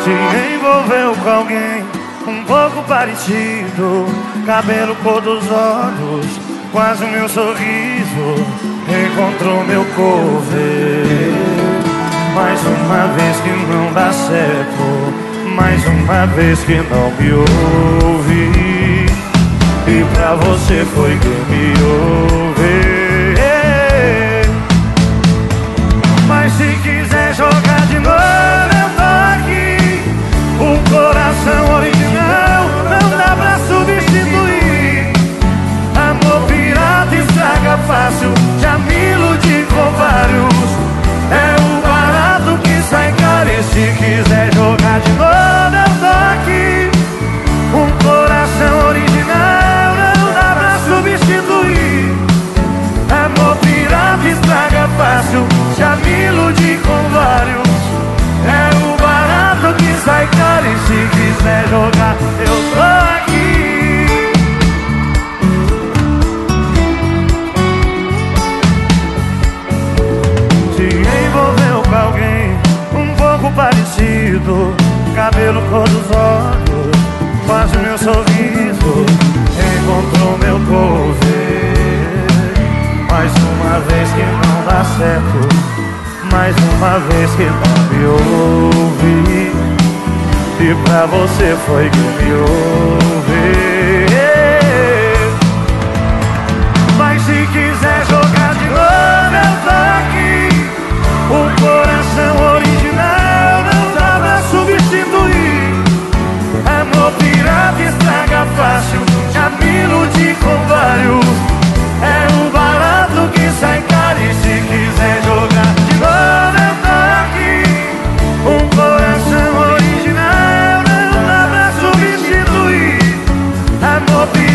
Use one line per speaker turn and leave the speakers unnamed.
Se envolveu com alguém um pouco parecido, cabelo, cor dos olhos, quase o meu sorriso, encontrou meu cover. Mais uma vez que não dá certo, mais uma vez que não me ouve, e pra você foi que me ouve. Mas se quiser jogar de novo, eu tô aqui. Um coração original não dá pra substituir. Amor pirata estraga fácil, já me iludi com vários. É o barato que sai caro. E se quiser jogar de novo, eu tô aqui. Um coração original não dá pra substituir. Amor pirata estraga fácil, já me iludi com vários. É o barato que sai caro. E se quiser jogar, eu tô aqui. Se envolveu com alguém um pouco parecido, cabelo, cor dos olhos, quase meu sorriso, encontrou meu cover. Mais uma vez que não dá certo, mais uma vez que não me ouve, e pra você foi que me ouve. Mas se quiser jogar de novo, eu tô aqui. Um coração original não dá pra substituir. Amor pirata estraga fácil, já me iludi com vários. É o barato que sai caro. E se quiser jogar de novo, eu tô aqui. Um coração original não dá pra substituir. Amor pirata